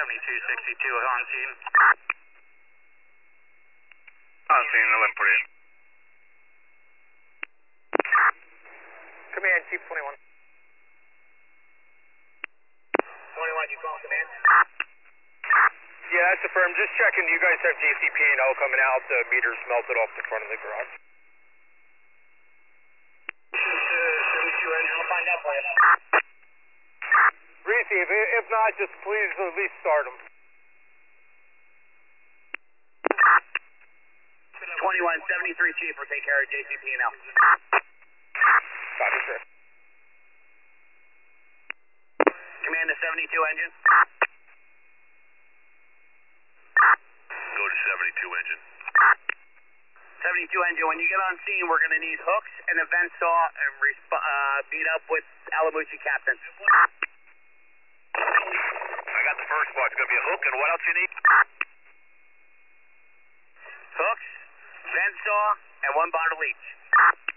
2262 on scene. On scene, 11 put in. Command, Chief 21. 21, you call command? Yeah, that's affirmed. Just checking, you guys have JCP&L coming out. The meters melted off the front of the garage. 72, I'll find out for you. Receive. If not, just please at least start them. 21, 73 Chief will take care of JCP&L. Copy, sir. Command to 72 engine. Go to 72 engine. 72 engine, when you get on scene, we're going to need hooks and a vent saw and beat up with Alamucci captain. I got the first part. It's going to be a hook, and what else you need? Hooks, vent saw, and one bottle each.